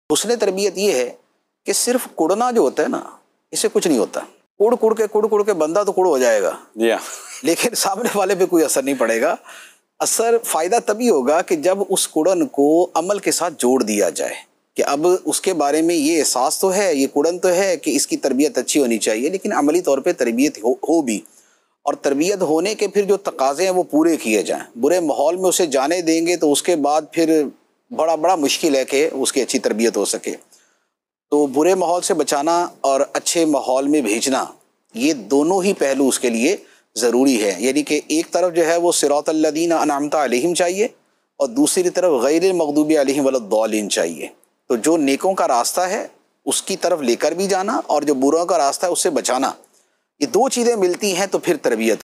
हुस्न तरबियत ये है कि सिर्फ कुड़ना जो होता है ना, इससे कुछ नहीं होता। कुड़ कुड़ के बंदा तो कुड़ हो जाएगा, लेकिन सामने वाले पे कोई असर नहीं पड़ेगा। असर फ़ायदा तभी होगा कि जब उस कुड़न को अमल के साथ जोड़ दिया जाए कि अब उसके बारे में ये एहसास तो है, ये कुड़न तो है कि इसकी तरबियत अच्छी होनी चाहिए, लेकिन अमली तौर पे तरबियत हो भी, और तरबियत होने के फिर जो तकाज़े हैं वो पूरे किए जाएं। बुरे माहौल में उसे जाने देंगे तो उसके बाद फिर बड़ा मुश्किल है कि उसकी अच्छी तरबियत हो सके। तो बुरे माहौल से बचाना और अच्छे माहौल में भेजना, ये दोनों ही पहलू उसके लिए ज़रूरी है। यानी कि एक तरफ जो है वो सिरातल लज़ीना अनअमता अलैहिम चाहिए और दूसरी तरफ गैरिल मग़दूबि अलैहिम वलद्दालिन चाहिए। तो जो नेकों का रास्ता है उसकी तरफ लेकर भी जाना और जो बुरों का रास्ता है उससे बचाना, ये दो चीज़ें मिलती हैं तो फिर तरबियत